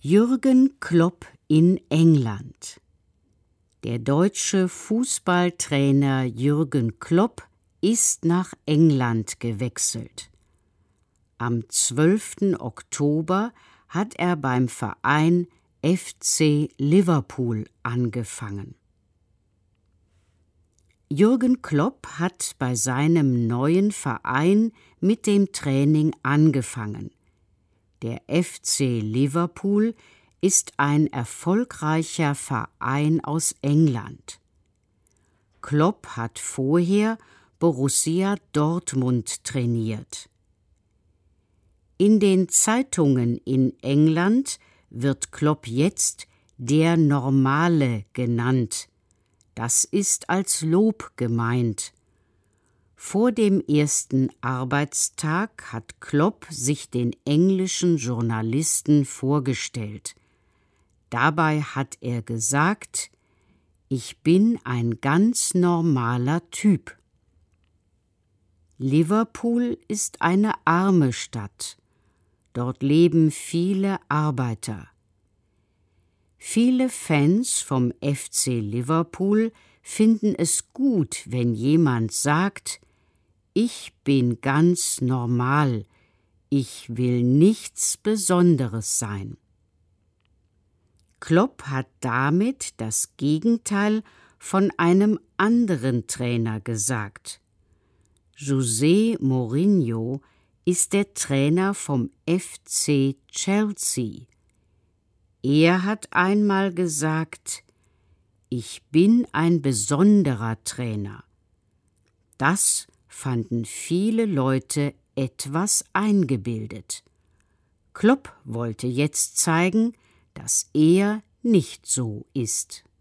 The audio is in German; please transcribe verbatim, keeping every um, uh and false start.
Jürgen Klopp in England. Der deutsche Fußballtrainer Jürgen Klopp ist nach England gewechselt. Am zwölften Oktober hat er beim Verein F C Liverpool angefangen. Jürgen Klopp hat bei seinem neuen Verein mit dem Training angefangen. Der F C Liverpool ist ein erfolgreicher Verein aus England. Klopp hat vorher Borussia Dortmund trainiert. In den Zeitungen in England wird Klopp jetzt der Normale genannt. Das ist als Lob gemeint. Vor dem ersten Arbeitstag hat Klopp sich den englischen Journalisten vorgestellt. Dabei hat er gesagt: Ich bin ein ganz normaler Typ. Liverpool ist eine arme Stadt. Dort leben viele Arbeiter. Viele Fans vom F C Liverpool finden es gut, wenn jemand sagt: Ich bin ganz normal, ich will nichts Besonderes sein. Klopp hat damit das Gegenteil von einem anderen Trainer gesagt. José Mourinho ist der Trainer vom F C Chelsea. Er hat einmal gesagt: Ich bin ein besonderer Trainer. Das fanden viele Leute etwas eingebildet. Klopp wollte jetzt zeigen, dass er nicht so ist.